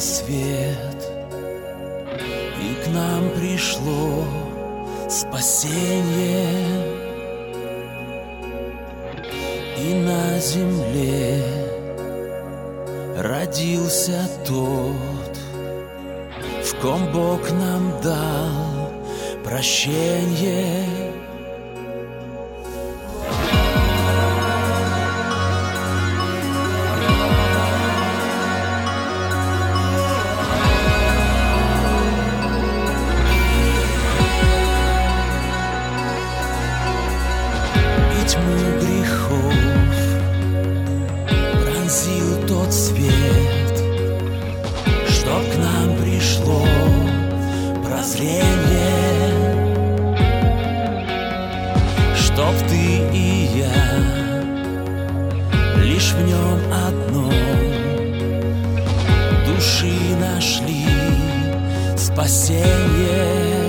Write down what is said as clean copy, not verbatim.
свет, и к нам пришло спасение, и на земле родился тот, в ком Бог нам дал прощение. Тьму грехов пронзил тот свет, чтоб к нам пришло прозрение, чтоб ты и я лишь в нем одном души нашли спасение.